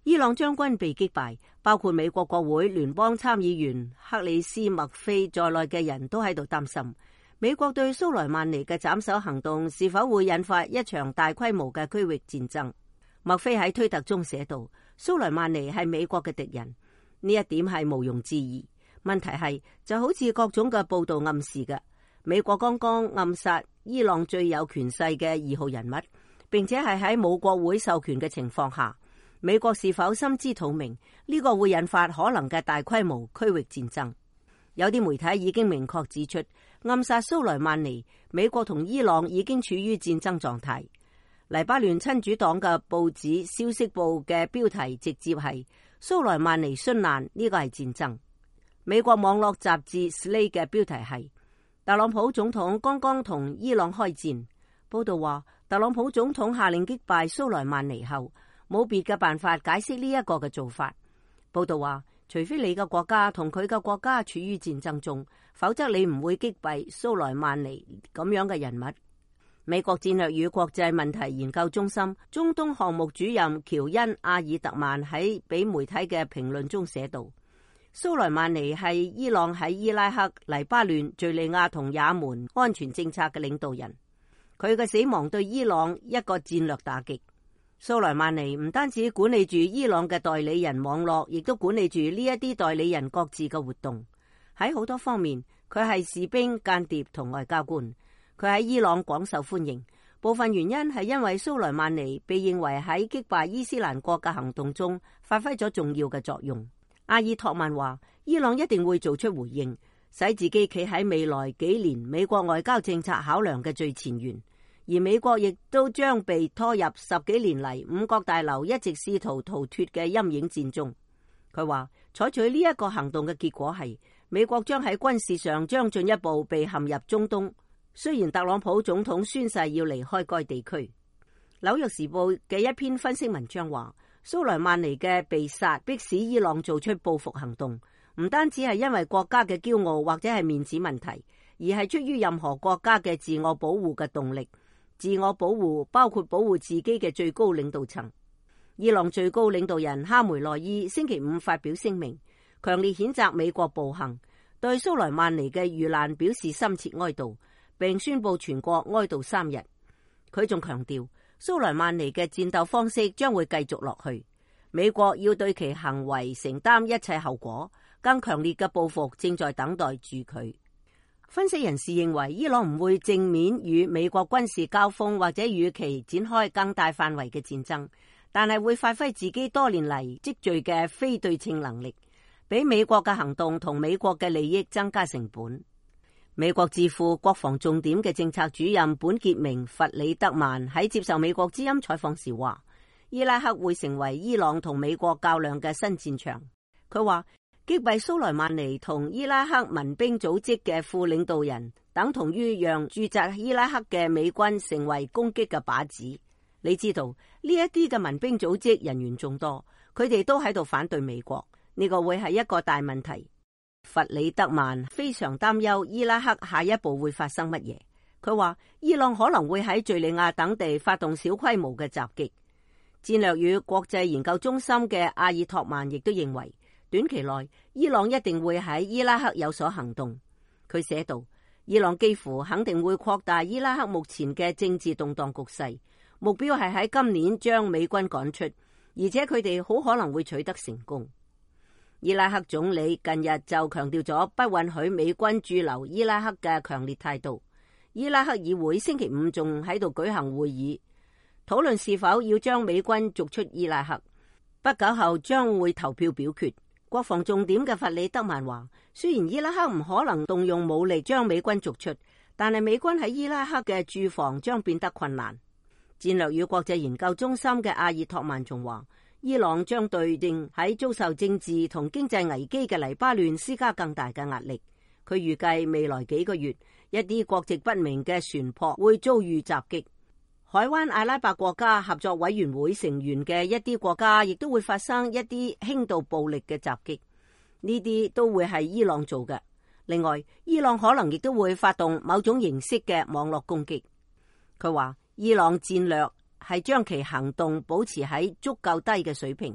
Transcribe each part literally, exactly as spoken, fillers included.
伊朗將軍被擊敗，包括美國國會聯邦參議員克里斯麥菲在內嘅人都喺度擔心，美國對蘇萊曼尼嘅斬首行動是否會引發一場大規模嘅區域戰爭。麥菲喺推特中寫道，蘇萊曼尼係美國嘅敵人，呢一點係毋庸置疑。問題係就好似各種嘅報道暗示嘅，美國剛剛暗殺伊朗最有權勢嘅二號人物，並且係喺冇國會授權嘅情況下，美國是否心知肚明呢個會引發可能嘅大規模區域戰爭？有啲媒體已經明確指出，暗殺蘇萊曼尼，美國同伊朗已經處於戰爭狀態。黎巴嫩親主黨嘅報紙消息報嘅標題直接係蘇萊曼尼殉難，呢個係戰爭。美國網絡雜誌 Slate 嘅標題係特朗普總統剛剛同伊朗開戰。報道話，特朗普總統下令擊敗蘇萊曼尼後，冇別嘅辦法解釋呢一個嘅做法。報道話，除非你嘅國家同佢嘅國家處於戰爭中，否則你唔會擊敗蘇萊曼尼咁樣嘅人物。美國戰略與國際問題研究中心中東項目主任喬恩·阿爾特曼喺俾媒體嘅評論中寫道，蘇萊曼尼係伊朗喺伊拉克、黎巴嫩、敘利亞同也門安全政策嘅領導人，佢嘅死亡對伊朗一個戰略打擊。蘇萊曼尼唔單止管理住伊朗嘅代理人網絡，亦都管理住呢一啲代理人各自嘅活動。喺好多方面，佢係士兵、間諜同外交官。佢喺伊朗廣受歡迎，部分原因係因為蘇萊曼尼被認為喺擊敗伊斯蘭國嘅行動中發揮咗重要嘅作用。阿爾托曼話，伊朗一定會做出回應，使自己企喺未來幾年美國外交政策考量嘅最前沿。而美國亦都將被拖入十幾年嚟五角大樓一直試圖逃脫嘅陰影戰中。佢話採取呢一個行動嘅結果係美國將喺軍事上將進一步被陷入中東。雖然特朗普總統宣誓要離開該地區。紐約時報嘅一篇分析文章話，蘇萊曼尼嘅被殺迫使伊朗做出報復行動，唔單止係因為國家嘅驕傲或者係面子問題，而係出於任何國家嘅自我保護嘅動力。自我保護包括保護自己嘅最高領導層。伊朗最高領導人哈梅內伊星期五發表聲明，強烈譴責美國暴行，對蘇萊曼尼嘅遇難表示深切哀悼，並宣布全國哀悼三日。佢仲強調，蘇萊曼尼嘅戰鬥方式將會繼續落去，美國要對其行為承擔一切後果，更強烈嘅報復正在等待住佢。分析人士認為，伊朗唔會正面與美國軍事交鋒，或者與其展開更大範圍嘅戰爭，但係會發揮自己多年嚟積聚嘅非對稱能力，俾美國嘅行動同美國嘅利益增加成本。美國智庫國防重點嘅政策主任本傑明·弗里德曼喺接受美國之音採訪時話，伊拉克會成為伊朗同美國較量嘅新戰場。佢話，擊斃蘇萊曼尼同伊拉克民兵組織嘅副領導人，等同於讓駐紮伊拉克嘅美軍成為攻擊嘅靶子。你知道呢一啲嘅民兵組織人員眾多，佢哋都喺度反對美國，呢個會係一個大問題。弗里德曼非常擔憂伊拉克下一步會發生乜嘢。佢話，伊朗可能會喺敘利亞等地發動小規模嘅襲擊。戰略與國際研究中心嘅阿爾托曼亦都認為，短期內，伊朗一定會喺伊拉克有所行動。佢寫道，伊朗幾乎肯定會擴大伊拉克目前嘅政治動盪局勢，目標係喺今年將美軍趕出，而且佢哋好可能會取得成功。伊拉克總理近日就強調咗不允許美軍駐留伊拉克嘅強烈態度。伊拉克議會星期五仲喺度舉行會議，討論是否要將美軍逐出伊拉克。不久後將會投票表決。國防重點嘅弗里德曼話，雖然伊拉克唔可能動用武力將美軍逐出，但係美軍喺伊拉克嘅駐防將變得困難。戰略與國際研究中心嘅阿爾托曼仲話，伊朗將對應喺遭受政治同經濟危機嘅黎巴嫩施加更大嘅壓力。佢預計未來幾個月，一啲國籍不明嘅船舶會遭遇襲擊。海灣阿拉伯國家合作委員會成員嘅一啲國家亦都會發生一啲輕度暴力嘅襲擊，呢啲都會係伊朗做嘅。另外，伊朗可能亦都會發動某種形式嘅網絡攻擊。佢話，伊朗戰略係將其行動保持喺足夠低嘅水平，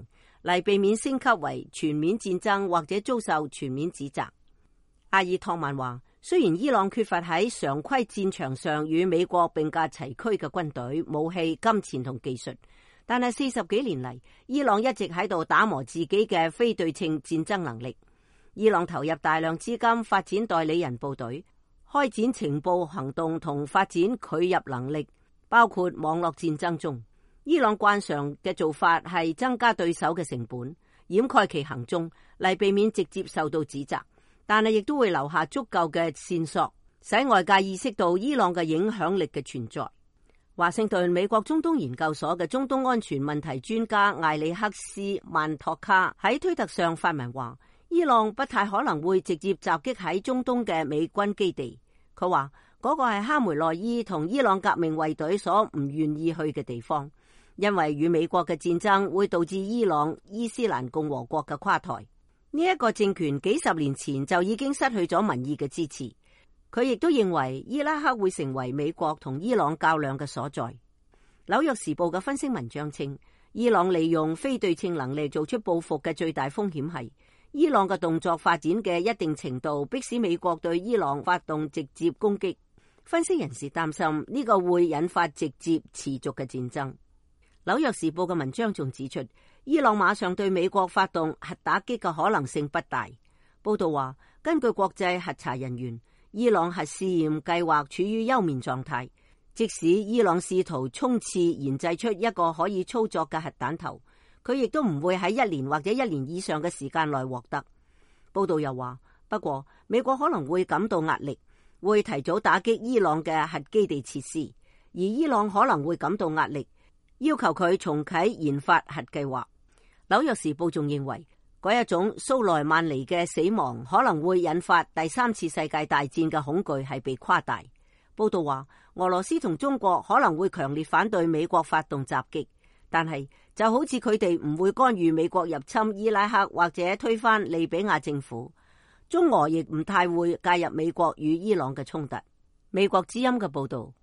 嚟避免升級為全面戰爭或者遭受全面指責。阿爾托曼話，雖然伊朗缺乏喺常規戰場上與美國並駕齊驅嘅軍隊、武器、金錢同技術，但係四十幾年嚟，伊朗一直喺度打磨自己嘅非對稱戰爭能力。伊朗投入大量資金發展代理人部隊，開展情報行動同發展拒入能力，包括網絡戰爭中。伊朗慣常嘅做法係增加對手嘅成本，掩蓋其行蹤，嚟避免直接受到指責。但係亦都會留下足夠嘅線索，使外界意識到伊朗嘅影響力嘅存在。華盛頓美國中東研究所嘅中東安全問題專家艾里克斯曼托卡喺推特上發文話，伊朗不太可能會直接襲擊喺中東嘅美軍基地。佢話嗰個係哈梅內伊同伊朗革命衛隊所唔願意去嘅地方，因為與美國嘅戰爭會導致伊朗伊斯蘭共和國嘅垮台。呢一個政權幾十年前就已經失去咗民意嘅支持。佢亦都認為伊拉克會成為美國同伊朗較量嘅所在。紐約時報嘅分析文章稱，伊朗利用非對稱能力做出報復嘅最大風險係，伊朗嘅動作發展嘅一定程度迫使美國對伊朗發動直接攻擊。分析人士擔心呢個會引發直接持續嘅戰爭。紐約時報嘅文章仲指出，伊朗馬上對美國發動核打擊嘅可能性不大。報道話，根據國際核查人員，伊朗核試驗計劃處於休眠狀態，即使伊朗試圖衝刺研製出一個可以操作嘅核彈頭，佢亦都唔會喺一年或者一年以上嘅時間內獲得。報道又話，不過美國可能會感到壓力，會提早打擊伊朗嘅核基地設施，而伊朗可能會感到壓力，要求佢重啟研發核計劃。紐約時報仲認為，嗰一種蘇萊曼尼嘅死亡可能會引發第三次世界大戰嘅恐懼係被誇大。報道話，俄羅斯同中國可能會強烈反對美國發動襲擊，但係就好似佢哋唔會干預美國入侵伊拉克或者推翻利比亞政府，中俄亦唔太會介入美國與伊朗嘅衝突。美國之音嘅報道。